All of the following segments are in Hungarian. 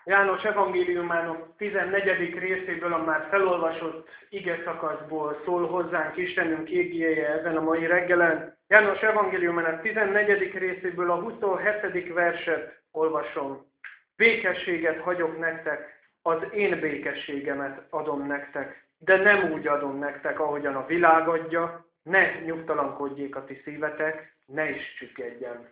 János evangéliumának 14. részéből a már felolvasott ige szakaszból szól hozzánk Istenünk igéje ezen a mai reggelen. János evangéliumának 14. részéből a 27. verset olvasom. Békességet hagyok nektek, az én békességemet adom nektek, de nem úgy adom nektek, ahogyan a világ adja, ne nyugtalankodjék a ti szívetek, ne is csüggedjen.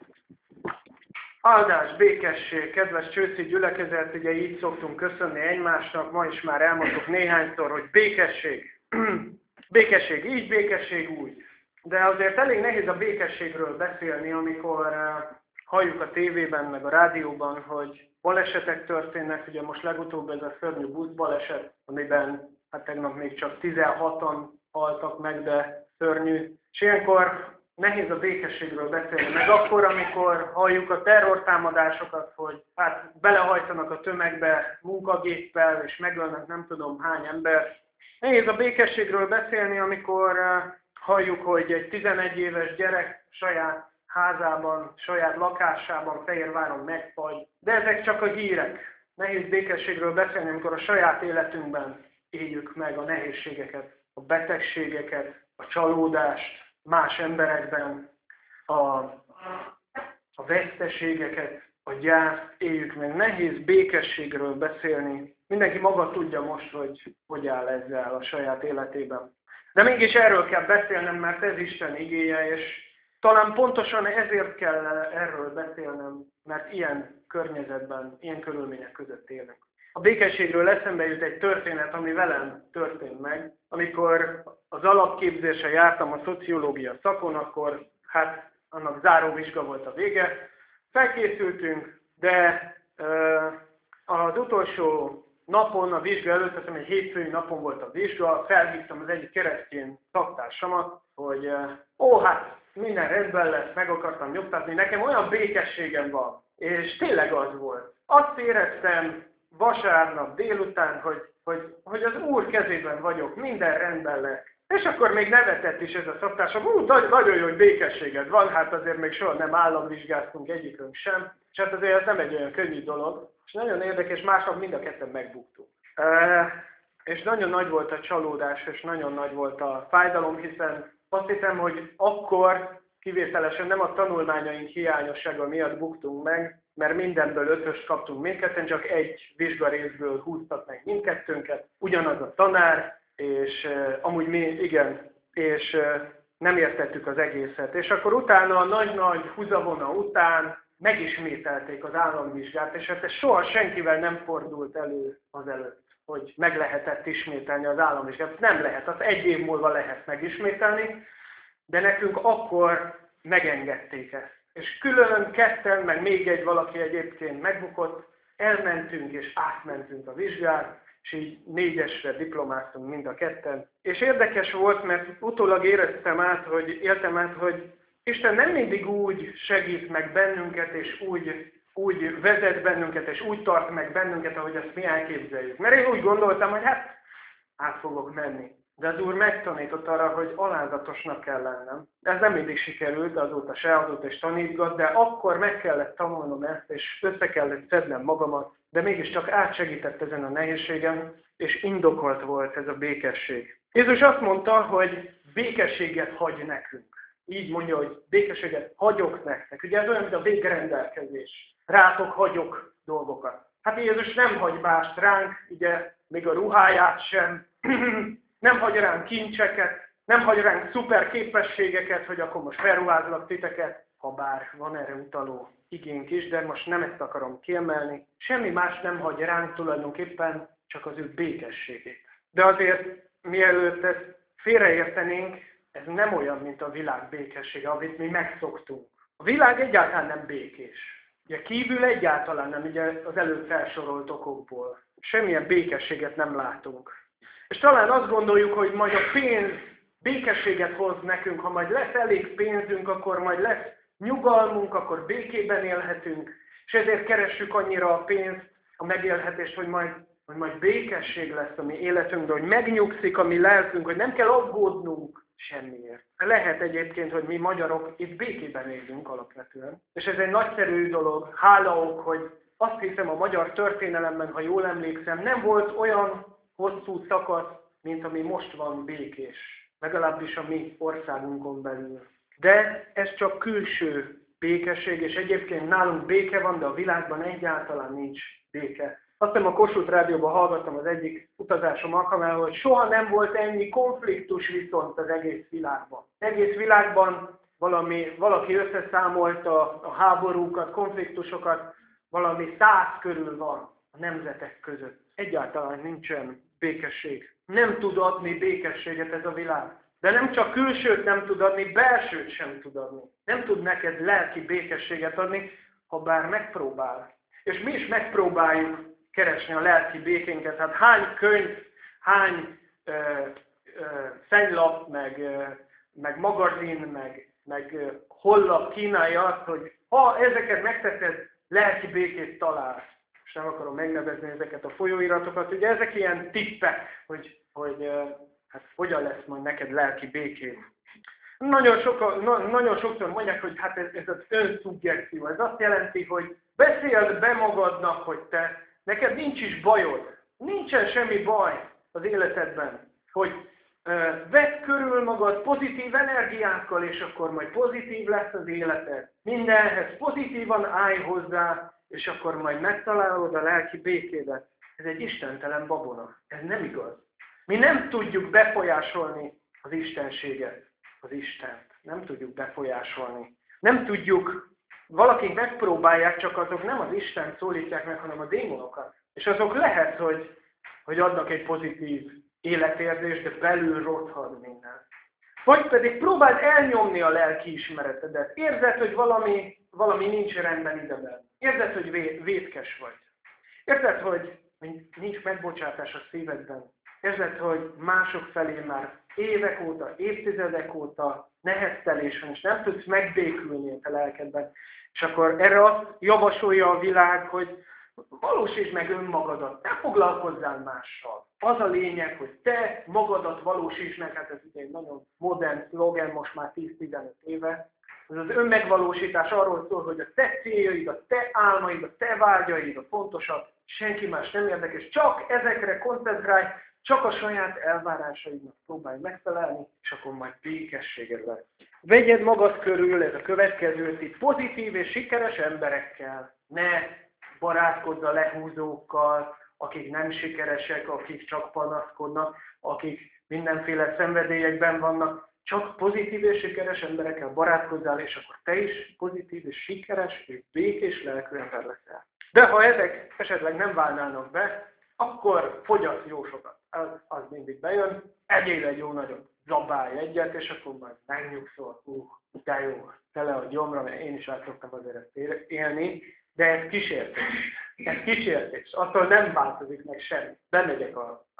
Áldás, békesség, kedves csőszi gyülekezet, ugye így szoktunk köszönni egymásnak, ma is már elmondtuk néhányszor, hogy békesség. Békesség így, békesség úgy. De azért elég nehéz a békességről beszélni, amikor halljuk a tévében, meg a rádióban, hogy balesetek történnek. Ugye most legutóbb ez a szörnyű buszbaleset, amiben hát tegnap még csak 16-an haltak meg, de szörnyű. És ilyenkor nehéz a békességről beszélni, meg akkor, amikor halljuk a terrortámadásokat, hogy hát belehajtanak a tömegbe munkagéppel, és megölnek nem tudom hány ember. Nehéz a békességről beszélni, amikor halljuk, hogy egy 11 éves gyerek saját házában, saját lakásában Fehérváron megfagy. De ezek csak a hírek. Nehéz békességről beszélni, amikor a saját életünkben éljük meg a nehézségeket, a betegségeket, a csalódást, más emberekben, a veszteségeket, a gyászt éljük meg. Nehéz békességről beszélni. Mindenki maga tudja most, hogy áll ezzel a saját életében. De mégis erről kell beszélnem, mert ez Isten igéje, és talán pontosan ezért kell erről beszélnem, mert ilyen környezetben, ilyen körülmények között élünk. A békességről eszembe jut egy történet, ami velem történt meg. Amikor az alapképzésre jártam a szociológia szakon, akkor hát annak záróvizsga volt a vége. Felkészültünk, de az utolsó napon, a vizsga előtt, azt hiszem egy hétfői napon volt a vizsga, felhívtam az egyik keresztény szaktársamat, hogy hát minden rendben lesz, meg akartam nyugtatni, nekem olyan békességem van. És tényleg az volt. Azt éreztem vasárnap délután, hogy az Úr kezében vagyok, minden rendben lesz. És akkor még nevetett is ez a szaktársam, nagyon jó, hogy békességed van, hát azért még soha nem államvizsgáztunk egyikünk sem, és hát azért ez nem egy olyan könnyű dolog, és nagyon érdekes, másnap mind a ketten megbuktunk. És nagyon nagy volt a csalódás, és nagyon nagy volt a fájdalom, hiszen azt hiszem, hogy akkor kivételesen nem a tanulmányaink hiányossága miatt buktunk meg, mert mindenből 5-öst kaptunk mindketten, csak egy vizsgarészből húztak meg mindkettőnket, ugyanaz a tanár, és amúgy mi, igen, és nem értettük az egészet. És akkor utána a nagy-nagy húzavona után megismételték az államvizsgát, és hát ez soha senkivel nem fordult elő azelőtt, hogy meg lehetett ismételni az államvizsgát. Nem lehet, az egy év múlva lehet megismételni, de nekünk akkor megengedték ezt. És külön ketten, meg még egy valaki egyébként megbukott, elmentünk és átmentünk a vizsgát, és így 4-esre diplomáztunk mind a ketten. És érdekes volt, mert utólag éltem át, hogy Isten nem mindig úgy segít meg bennünket, és úgy vezet bennünket, és úgy tart meg bennünket, ahogy azt mi elképzeljük. Mert én úgy gondoltam, hogy hát át fogok menni. De az Úr megtanított arra, hogy alázatosnak kell lennem. Ez nem mindig sikerült, azóta is tanítgat, de akkor meg kellett tanulnom ezt, és össze kellett szednem magamat, de mégiscsak átsegített ezen a nehézségem, és indokolt volt ez a békesség. Jézus azt mondta, hogy békességet hagy nekünk. Így mondja, hogy békességet hagyok nektek. Ugye ez olyan, mint a végrendelkezés. Rátok hagyok dolgokat. Hát Jézus nem hagy mást ránk, ugye még a ruháját sem, nem hagy ránk kincseket, nem hagy ránk szuper képességeket, hogy akkor most felruházlak titeket, ha bár van erre utaló igénk is, de most nem ezt akarom kiemelni. Semmi más nem hagy ránk tulajdonképpen, csak az ő békességét. De azért, mielőtt ezt félreértenénk, ez nem olyan, mint a világ békessége, amit mi megszoktunk. A világ egyáltalán nem békés. Ugye kívül egyáltalán nem, ugye az előbb felsorolt okokból. Semmilyen békességet nem látunk. És talán azt gondoljuk, hogy majd a pénz békességet hoz nekünk, ha majd lesz elég pénzünk, akkor majd lesz nyugalmunk, akkor békében élhetünk, és ezért keressük annyira a pénzt, a megélhetést, hogy majd békesség lesz a mi életünkben, hogy megnyugszik a mi lelkünk, hogy nem kell aggódnunk semmiért. Lehet egyébként, hogy mi magyarok itt békében élünk alapvetően, és ez egy nagyszerű dolog, hálaok, hogy azt hiszem a magyar történelemben, ha jól emlékszem, nem volt olyan hosszú szakasz, mint ami most van békés. Legalábbis a mi országunkon belül. De ez csak külső békesség, és egyébként nálunk béke van, de a világban egyáltalán nincs béke. Azt hiszem a Kossuth Rádióban hallgattam az egyik utazásom alkalmával, hogy soha nem volt ennyi konfliktus viszont az egész világban. Az egész világban valaki összeszámolta a háborúkat, konfliktusokat, valami 100 körül van a nemzetek között. Egyáltalán nincsen békesség. Nem tud adni békességet ez a világ. De nem csak külsőt nem tud adni, belsőt sem tud adni. Nem tud neked lelki békességet adni, ha bár megpróbál. És mi is megpróbáljuk keresni a lelki békénket. Hát hány könyv, hány szennylap, meg magazin, meg hollap kínálja azt, hogy ha ezeket megteszed, lelki békét találsz. És nem akarom megnevezni ezeket a folyóiratokat. Ugye ezek ilyen tippek, hogy hát hogyan lesz majd neked lelki békét. Nagyon sokszor mondják, hogy hát ez az önszubjekció. Ez azt jelenti, hogy beszéld be magadnak, hogy neked nincs is bajod. Nincsen semmi baj az életedben. Hogy vedd körül magad pozitív energiákkal, és akkor majd pozitív lesz az életed. Mindenhez pozitívan állj hozzá, és akkor majd megtalálod a lelki békédet. Ez egy istentelen babona. Ez nem igaz. Mi nem tudjuk befolyásolni az istenséget, az Istent. Nem tudjuk befolyásolni. Nem tudjuk, valakik megpróbálják, csak azok nem az Istent szólítják meg, hanem a démonokat. És azok lehet, hogy adnak egy pozitív életérzést, de belül rothad minden. Vagy pedig próbáld elnyomni a lelki ismeretedet. Érzed, hogy valami nincs rendben ideben. Érzed, hogy vétkes vagy. Érzed, hogy nincs megbocsátás a szívedben. Érzed, hogy mások felé már évek óta, évtizedek óta neheztelés van, és nem tudsz megbékülni a te lelkedben. És akkor erre azt javasolja a világ, hogy valósítsd meg önmagadat, ne foglalkozzál mással. Az a lényeg, hogy te magadat valósítsd meg, hát ez ugye egy nagyon modern szlogen, most már 10-15 éve. Ez az önmegvalósítás arról szól, hogy a te céljaid, a te álmaid, a te vágyaid a fontosak, senki más nem érdekes, csak ezekre koncentrálj, csak a saját elvárásaidnak próbálj megfelelni, és akkor majd békességed lesz. Vegyed magad körül, ez a következő tipp, pozitív és sikeres emberekkel. Ne barátkozz a lehúzókkal, akik nem sikeresek, akik csak panaszkodnak, akik mindenféle szenvedélyekben vannak. Csak pozitív és sikeres emberekkel barátkozzál, és akkor te is pozitív és sikeres és békés lelkű ember leszel. De ha ezek esetleg nem válnának be, akkor fogyasz jó sokat. Az mindig bejön, egyél egy jó nagyot, zabálj egyet, és akkor majd megnyugszol, de jó, tele a gyomra, mert én is át szoktam azért ezt élni, de ez kísértés. Ez kísértés. Attól nem változik meg semmi. Bemegyek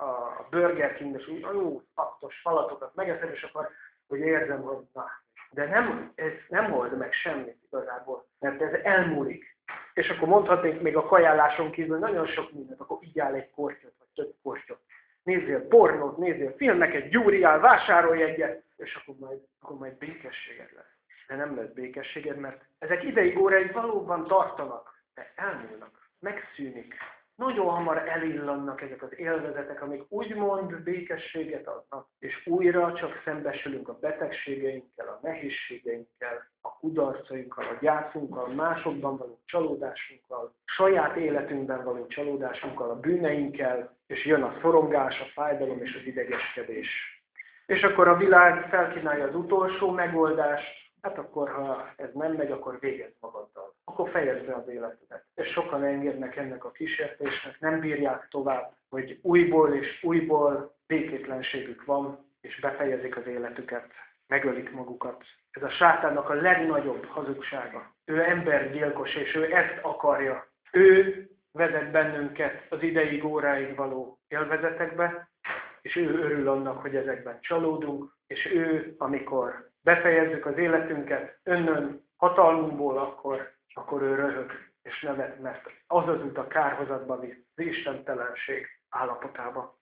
a Burger King, és úgy, szaktos falatokat megeszem, és akkor hogy érzem, hogy na. De ez nem old meg semmit igazából, mert ez elmúlik. És akkor mondhatnék még a kajáláson kívül nagyon sok mindent, akkor igyál egy kortyot, vagy több kortyot. Nézzél pornót, nézzél filmeket, gyúriál, vásárolj egyet, és akkor majd békességed lesz. De nem lesz békességed, mert ezek ideig óráig valóban tartanak, de elmúlnak, megszűnik. Nagyon hamar elillannak ezek az élvezetek, amik úgymond békességet adnak, és újra csak szembesülünk a betegségeinkkel, a nehézségeinkkel, a kudarcainkkal, a gyászunkkal, másokban való csalódásunkkal, saját életünkben való csalódásunkkal, a bűneinkkel, és jön a szorongás, a fájdalom és az idegeskedés. És akkor a világ felkínálja az utolsó megoldást, hát akkor, ha ez nem megy, akkor végezz magaddal. Akkor fejezd be az életedet. És sokan engednek ennek a kísértésnek, nem bírják tovább, hogy újból és újból békétlenségük van, és befejezik az életüket, megölik magukat. Ez a sátánnak a legnagyobb hazugsága. Ő embergyilkos, és ő ezt akarja. Ő vezet bennünket az ideig, óráig való élvezetekbe, és ő örül annak, hogy ezekben csalódunk, és ő, amikor befejezzük az életünket önnön, hatalmunkból, akkor ő röhög és nevet, mert az az út a kárhozatba visz, az istentelenség állapotába.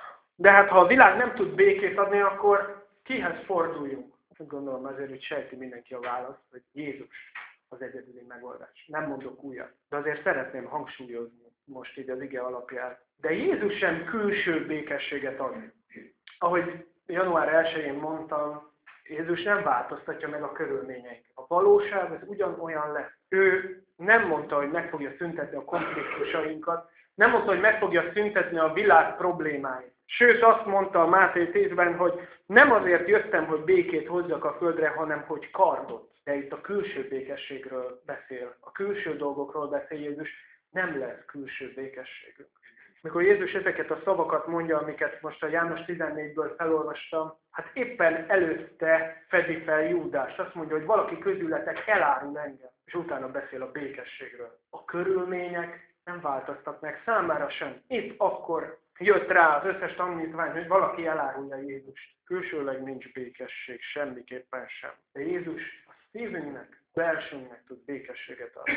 De hát ha a világ nem tud békét adni, akkor kihez forduljunk? Gondolom azért, hogy sejti mindenki a választ, hogy Jézus. az egyedüli megoldás. Nem mondok újat, de azért szeretném hangsúlyozni most így az ige alapján. De Jézus sem külső békességet ad. Ahogy január 1-én mondtam, Jézus nem változtatja meg a körülményeinket. A valóság az ugyanolyan lesz. Ő nem mondta, hogy meg fogja szüntetni a konfliktusainkat, nem mondta, hogy meg fogja szüntetni a világ problémáit. Sőt, azt mondta a Máté 10-ben, hogy nem azért jöttem, hogy békét hozzak a földre, hanem hogy kardot. De itt a külső békességről beszél, a külső dolgokról beszél Jézus, nem lesz külső békességünk. Mikor Jézus ezeket a szavakat mondja, amiket most a János 14-ből felolvastam, hát éppen előtte fedi fel Júdást. Azt mondja, hogy valaki közületek elárul engem, és utána beszél a békességről. A körülmények nem változtak meg, számára sem. Épp akkor jött rá az összes tanítvány, hogy valaki elárulja Jézust. Külsőleg nincs békesség, semmiképpen sem. De Jézus a szívünknek, belsőnknek tud békességet adni.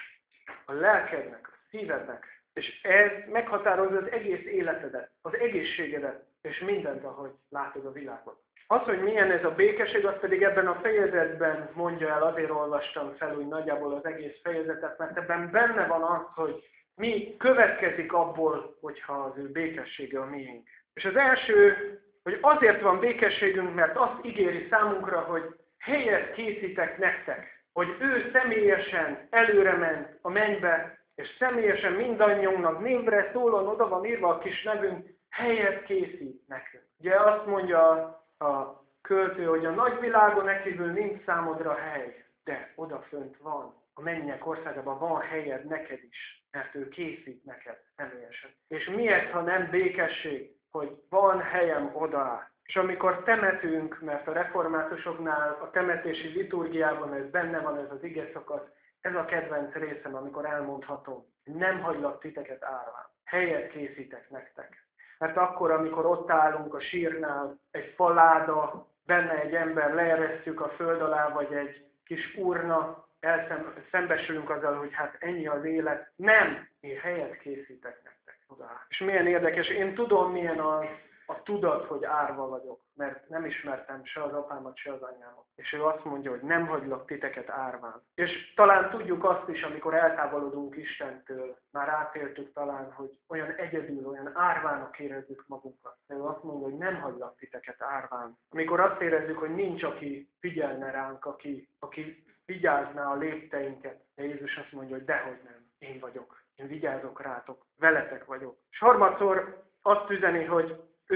A lelkednek, a szívednek. És ez meghatározza az egész életedet, az egészségedet, és mindent, ahogy látod a világot. Az, hogy milyen ez a békesség, azt pedig ebben a fejezetben mondja el, azért olvastam fel úgy nagyjából az egész fejezetet, mert ebben benne van az, hogy mi következik abból, hogyha az ő békessége a miénk. És az első, hogy azért van békességünk, mert azt ígéri számunkra, hogy helyet készítek nektek, hogy ő személyesen előre ment a mennybe, és személyesen mindannyiunknak névre szólon oda van írva a kis nevünk, helyet készít nekünk. Ugye azt mondja a költő, hogy a nagyvilágon ekívül nincs számodra hely, de odafönt van. A mennyek országában van helyed neked is, mert ő készít neked személyesen. És mi ez, ha nem békesség, hogy van helyem oda. És amikor temetünk, mert a reformátusoknál a temetési liturgiában ez benne van, ez az igeszakasz, ez a kedvenc részem, amikor elmondhatom, nem hagylak titeket árván. Helyet készítek nektek. Mert akkor, amikor ott állunk a sírnál, egy faláda, benne egy ember, leeresztjük a föld alá, vagy egy kis urna, szembesülünk azzal, hogy hát ennyi az élet. Nem! Én helyet készítek nektek oda. És milyen érdekes, én tudom, milyen a tudat, hogy árva vagyok, mert nem ismertem se az apámat, se az anyámat. És ő azt mondja, hogy nem hagylak titeket árván. És talán tudjuk azt is, amikor eltávolodunk Istentől, már átéltük talán, hogy olyan egyedül, olyan árvának érezzük magunkat. De ő azt mondja, hogy nem hagylak titeket árván. Amikor azt érezzük, hogy nincs, aki figyelne ránk, aki vigyázná a lépteinket. De Jézus azt mondja, hogy dehogy nem, én vagyok. Én vigyázok rátok, veletek vagyok. És harmadszor azt üzeni, hogy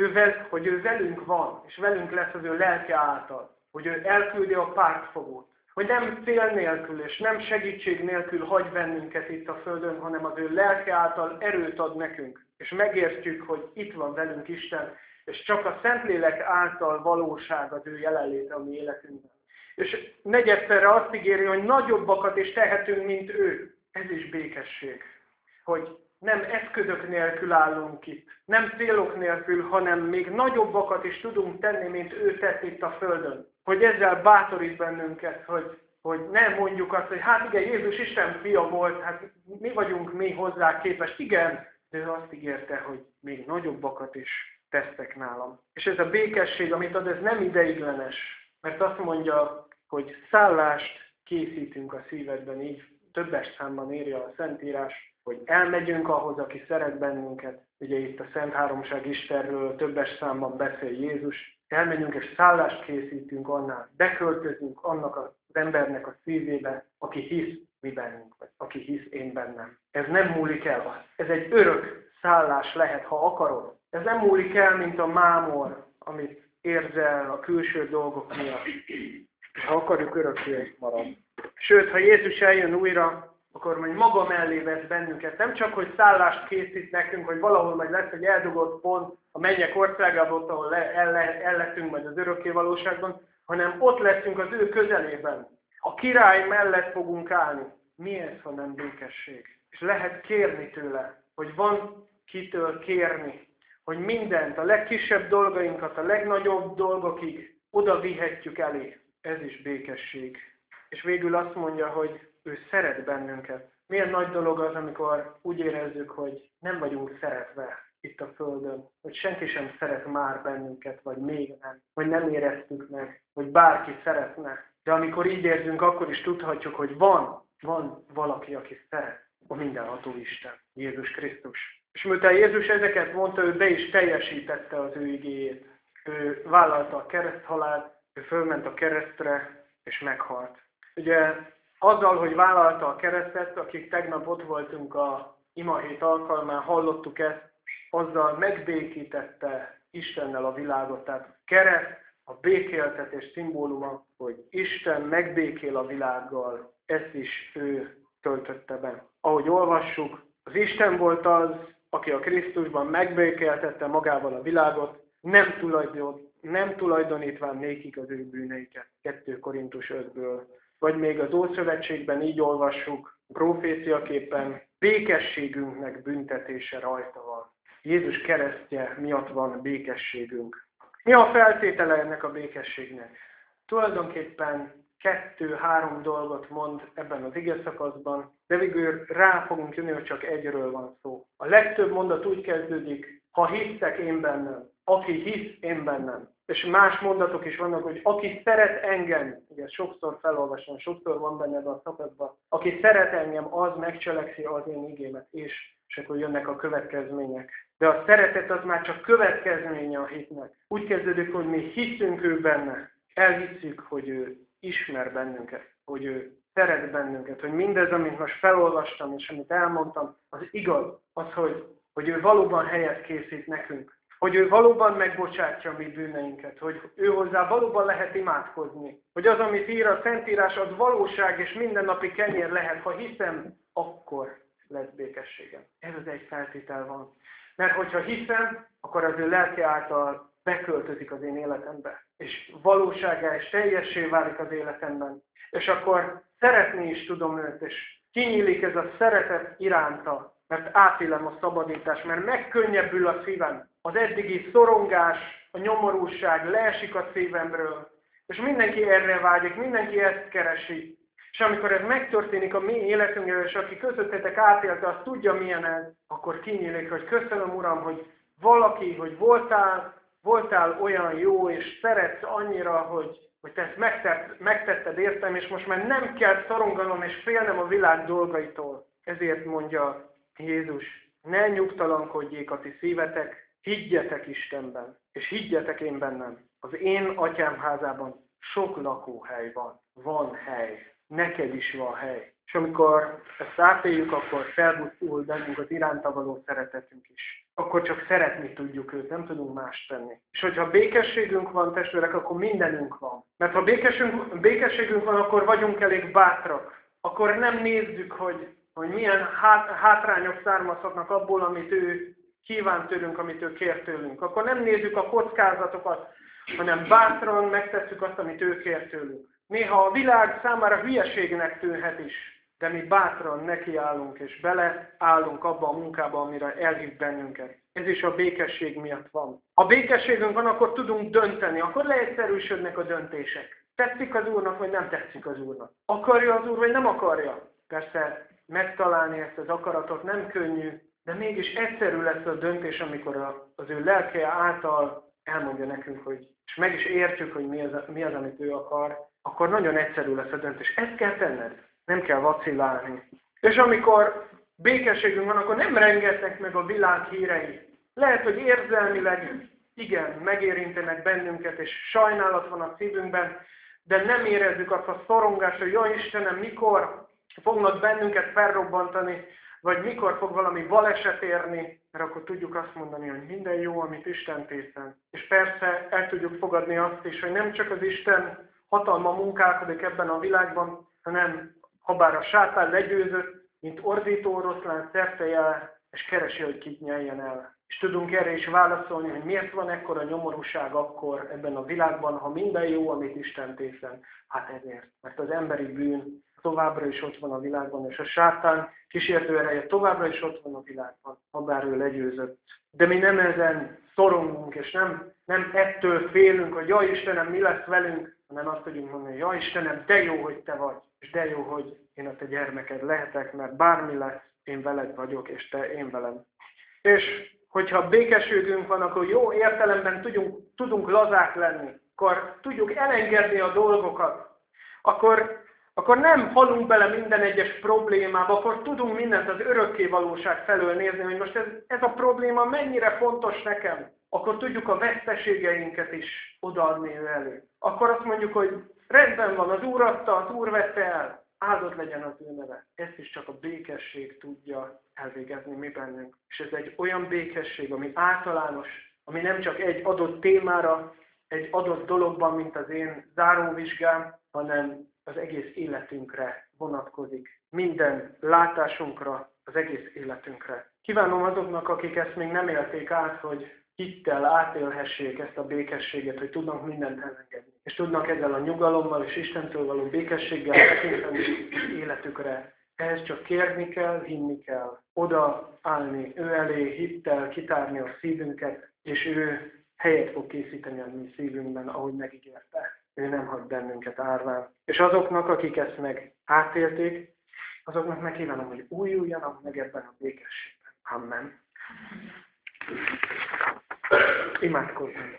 ő velünk van, és velünk lesz az ő lelke által, hogy ő elküldi a pártfogót, hogy nem cél nélkül és nem segítség nélkül hagy bennünket itt a földön, hanem az ő lelke által erőt ad nekünk, és megértjük, hogy itt van velünk Isten, és csak a Szentlélek által valóság az ő jelenléte a mi életünkben. És negyedszerre azt ígéri, hogy nagyobbakat is tehetünk, mint ő. Ez is békesség, hogy nem eszközök nélkül állunk itt, nem célok nélkül, hanem még nagyobbakat is tudunk tenni, mint ő tett itt a Földön. Hogy ezzel bátorít bennünket, hogy nem mondjuk azt, hogy hát igen, Jézus Isten fia volt, hát mi vagyunk mi hozzá képest. Igen, de ő azt ígérte, hogy még nagyobbakat is tesztek nálam. És ez a békesség, amit ad, ez nem ideiglenes, mert azt mondja, hogy szállást készítünk a szívedben, így többes számban írja a Szentírás, hogy elmegyünk ahhoz, aki szeret bennünket. Ugye itt a Szent Háromság Istenről többes számban beszél Jézus. Elmegyünk és szállást készítünk annál. Beköltözünk annak az embernek a szívébe, aki hisz mi bennünk, vagy aki hisz én bennem. Ez nem múlik el. Ez egy örök szállás lehet, ha akarod. Ez nem múlik el, mint a mámor, amit érzel a külső dolgok miatt. Ha akarjuk, örökké marad. Sőt, ha Jézus eljön újra, akkor majd maga mellé vesz bennünket. Nem csak, hogy szállást készít nekünk, hogy valahol majd lesz egy eldugott pont a mennyek országában, ott, ahol el leszünk majd az örökké valóságban, hanem ott leszünk az ő közelében. A király mellett fogunk állni. Mi ez, ha nem békesség? És lehet kérni tőle, hogy van kitől kérni, hogy mindent, a legkisebb dolgainkat, a legnagyobb dolgokig oda vihetjük elé. Ez is békesség. És végül azt mondja, hogy ő szeret bennünket. Milyen nagy dolog az, amikor úgy érezzük, hogy nem vagyunk szeretve itt a Földön, hogy senki sem szeret már bennünket, vagy még nem, hogy nem éreztük meg, hogy bárki szeretne. De amikor így érzünk, akkor is tudhatjuk, hogy van valaki, aki szeret, a mindenható Isten, Jézus Krisztus. És miután Jézus ezeket mondta, ő be is teljesítette az ő igéjét. Ő vállalta a kereszthalált, ő fölment a keresztre, és meghalt. Ugye azzal, hogy vállalta a keresztet, akik tegnap ott voltunk a imahét alkalmán, hallottuk ezt, azzal megbékítette Istennel a világot. Tehát kereszt, a békéltetés szimbóluma, hogy Isten megbékél a világgal, ezt is ő töltötte be. Ahogy olvassuk, az Isten volt az, aki a Krisztusban megbékéltette magával a világot, nem tulajdonítván nékik az ő bűneiket. 2 Korintus 5-ből. Vagy még az Ószövetségben így olvassuk, proféciaképpen békességünknek büntetése rajta van. Jézus keresztje miatt van békességünk. Mi a feltétele ennek a békességnek? Tulajdonképpen 2-3 dolgot mond ebben az igeszakaszban, de végül rá fogunk jönni, hogy csak egyről van szó. A legtöbb mondat úgy kezdődik, ha hisztek én bennem, aki hisz én bennem. És más mondatok is vannak, hogy aki szeret engem, ugye sokszor felolvasom, sokszor van benne ebben a szakaszban, aki szeret engem, az megcselekszi az én igémet, és akkor jönnek a következmények. De a szeretet az már csak következménye a hitnek. Úgy kezdődik, hogy mi hiszünk ő benne, elhisszük, hogy ő ismer bennünket, hogy ő szeret bennünket, hogy mindez, amit most felolvastam, és amit elmondtam, az igaz, az, hogy ő valóban helyet készít nekünk, hogy ő valóban megbocsátja a mi bűneinket, hogy ő hozzá valóban lehet imádkozni, hogy az, amit ír a Szentírás, az valóság és mindennapi kenyér lehet, ha hiszem, akkor lesz békességem. Ez az egy feltétel van. Mert hogyha hiszem, akkor az ő lelke által beköltözik az én életembe, és valóságá és teljessé válik az életemben. És akkor szeretni is tudom őt, és kinyílik ez a szeretet iránta, mert átélem a szabadítást, mert megkönnyebbül a szívem. Az eddigi szorongás, a nyomorúság leesik a szívemről, és mindenki erre vágyik, mindenki ezt keresi. És amikor ez megtörténik a mi életünkről, és aki közöttetek átélte, az tudja, milyen ez, akkor kinyílik, hogy köszönöm, Uram, hogy valaki, hogy voltál olyan jó, és szeretsz annyira, hogy te ezt megtetted értem, és most már nem kell szoronganom és félnem a világ dolgaitól. Ezért mondja Jézus, ne nyugtalankodjék a ti szívetek, higgyetek Istenben, és higgyetek én bennem. Az én atyám házában sok lakóhely van hely. Neked is van hely. És amikor ezt átéljük, akkor felbuszul bennünk az iránta való szeretetünk is. Akkor csak szeretni tudjuk őt, nem tudunk más tenni. És hogyha békességünk van, testvérek, akkor mindenünk van. Mert ha békességünk van, akkor vagyunk elég bátrak. Akkor nem nézzük, hogy milyen hátrányok származhatnak abból, amit ő kíván tőlünk, amit ő kér tőlünk. Akkor nem nézzük a kockázatokat, hanem bátran megtesszük azt, amit ő kér tőlünk. Néha a világ számára hülyeségnek tűnhet is, de mi bátran nekiállunk és beleállunk abba a munkába, amire elhív bennünket. Ez is a békesség miatt van. Ha békességünk van, akkor tudunk dönteni, akkor leegyszerűsödnek a döntések. Tetszik az Úrnak, vagy nem tetszik az Úrnak? Akarja az Úr, vagy nem akarja? Persze megtalálni ezt az akaratot nem könnyű, de mégis egyszerű lesz a döntés, amikor az ő lelke által elmondja nekünk, hogy, és meg is értjük, hogy mi az, amit ő akar, akkor nagyon egyszerű lesz a döntés. Ezt kell tenned, nem kell vacillálni. És amikor békességünk van, akkor nem rengetnek meg a világ hírei. Lehet, hogy érzelmileg, igen, megérintenek bennünket, és sajnálat van a szívünkben, de nem érezzük azt a szorongást, hogy jaj Istenem, mikor fognak bennünket felrobbantani, vagy mikor fog valami baleset érni, mert akkor tudjuk azt mondani, hogy minden jó, amit Isten tészen. És persze el tudjuk fogadni azt is, hogy nem csak az Isten hatalma munkálkodik ebben a világban, hanem habár a sátán legyőzött, mint ordító oroszlán szertejel, és keresi, hogy kit nyeljen el. És tudunk erre is válaszolni, hogy miért van ekkora nyomorúság akkor ebben a világban, ha minden jó, amit Isten tészen. Hát ezért, mert az emberi bűn továbbra is ott van a világban, és a sátán kísértő ereje továbbra is ott van a világban, habár ő legyőzött. De mi nem ezen szorongunk, és nem ettől félünk, hogy jaj Istenem, mi lesz velünk, hanem azt tudjuk mondani, hogy jaj Istenem, de jó, hogy te vagy, és de jó, hogy én a te gyermeked lehetek, mert bármi lesz, én veled vagyok, és te én velem. És hogyha békességünk van, akkor jó értelemben tudunk lazák lenni, akkor tudjuk elengedni a dolgokat. akkor nem halunk bele minden egyes problémába, akkor tudunk mindent az örökké valóság felől nézni, hogy most ez a probléma mennyire fontos nekem. Akkor tudjuk a veszteségeinket is odaadni ő elő. Akkor azt mondjuk, hogy rendben van, az Úr adta, az Úr vette el. Áldott legyen az ő neve. Ezt is csak a békesség tudja elvégezni mi bennünk. És ez egy olyan békesség, ami általános, ami nem csak egy adott témára, egy adott dologban, mint az én záróvizsgám, hanem az egész életünkre vonatkozik. Minden látásunkra, az egész életünkre. Kívánom azoknak, akik ezt még nem élték át, hogy hittel átélhessék ezt a békességet, hogy tudnak mindent elengedni. És tudnak ezzel a nyugalommal és Istentől való békességgel tekinteni életükre. Ehhez csak kérni kell, hinni kell. Odaállni ő elé, hittel kitárni a szívünket, és ő helyet fog készíteni a mi szívünkben, ahogy megígérte. Ő nem hagy bennünket árván. És azoknak, akik ezt meg átélték, azoknak megkívánom, hogy újuljanak meg ebben a békességben. Amen. Imádkozzunk.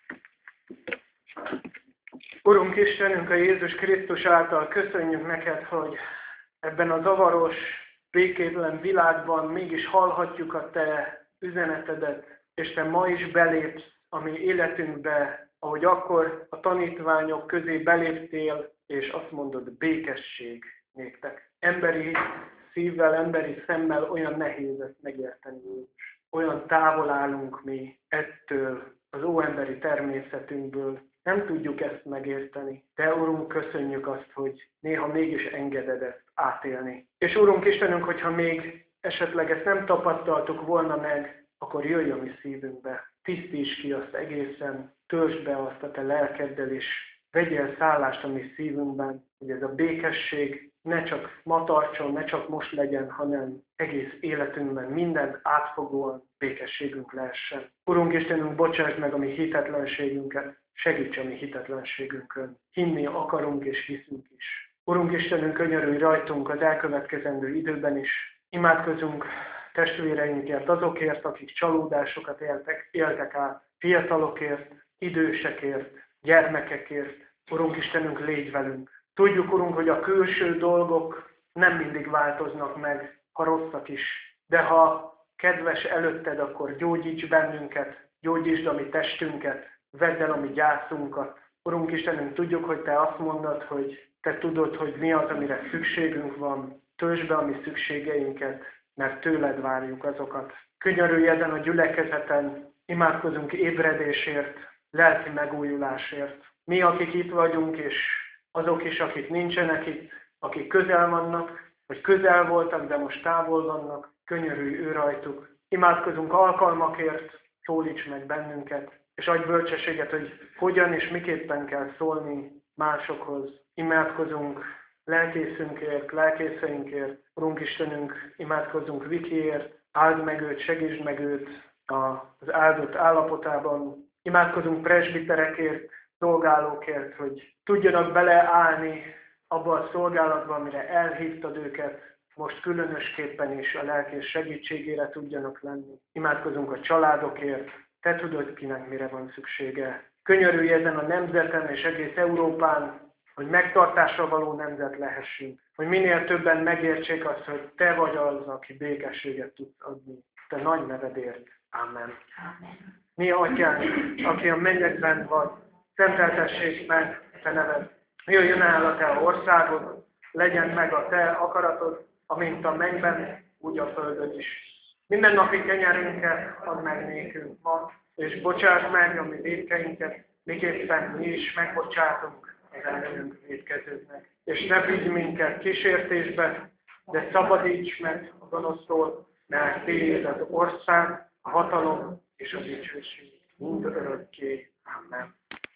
Urunk Istenünk, a Jézus Krisztus által köszönjük neked, hogy ebben a zavaros, békétlen világban mégis hallhatjuk a te üzenetedet, és te ma is belépsz a mi életünkbe, ahogy akkor a tanítványok közé beléptél, és azt mondod, békesség néktek. Emberi szívvel, emberi szemmel olyan nehéz ezt megérteni. Olyan távol állunk mi ettől, az óemberi természetünkből. Nem tudjuk ezt megérteni. De Urunk, köszönjük azt, hogy néha mégis engeded ezt átélni. És Urunk Istenünk, hogyha még esetleg ezt nem tapasztaltuk volna meg, akkor jöjj a mi szívünkbe. Tisztíts ki azt egészen, töltsd be azt a te lelkeddel, és vegyél szállást a mi szívünkben, hogy ez a békesség ne csak ma tartson, ne csak most legyen, hanem egész életünkben mindent átfogóan békességünk lehessen. Urunk Istenünk, bocsásd meg a mi hitetlenségünket, segíts a mi hitetlenségünkön. Hinni akarunk és hiszünk is. Urunk Istenünk, könyörülj rajtunk az elkövetkezendő időben is. Imádkozunk testvéreinkért, azokért, akik csalódásokat éltek át, fiatalokért, idősekért, gyermekekért. Urunk Istenünk, légy velünk. Tudjuk, Urunk, hogy a külső dolgok nem mindig változnak meg, ha rosszak is. De ha kedves előtted, akkor gyógyíts bennünket, gyógyítsd a mi testünket, vedd el a mi gyászunkat. Urunk Istenünk, tudjuk, hogy te azt mondod, hogy te tudod, hogy mi az, amire szükségünk van. Töltsd be a mi szükségeinket, mert tőled várjuk azokat. Könyörülj ezen a gyülekezeten, imádkozunk ébredésért, lelki megújulásért. Mi, akik itt vagyunk, és azok is, akik nincsenek itt, akik közel vannak, vagy közel voltak, de most távol vannak, könyörülj ő rajtuk. Imádkozunk alkalmakért, szólíts meg bennünket, és adj bölcsességet, hogy hogyan és miképpen kell szólni másokhoz. Imádkozunk lelkészünkért, lelkészeinkért, Urunk Istenünk, imádkozunk Vikiért, áld meg őt, segítsd meg őt az áldott állapotában. Imádkozunk presbiterekért, szolgálókért, hogy tudjanak beleállni abba a szolgálatba, amire elhívtad őket, most különösképpen is a lelkész segítségére tudjanak lenni. Imádkozunk a családokért, te tudod, kinek mire van szüksége. Könyörülj ezen a nemzeten és egész Európán, hogy megtartásra való nemzet lehessünk. Hogy minél többen megértsék azt, hogy te vagy az, aki békességet tudsz adni. Te nagy nevedért. Amen. Mi atyánk, aki a mennyekben vagy, szenteltessék meg te neved. Jöjjön el a te országod, legyen meg a te akaratod, amint a mennyben, úgy a földön is. Minden napi kenyerünket add meg nékünk ma, és bocsásd meg a mi vétkeinket, miképpen mi is megbocsátunk az ellenünk vétkezőknek. És ne vigy minket kísértésbe, de szabadíts meg a gonosztól, mert tiéd az ország, a hatalom és a dicsőség mind örökké. Amen.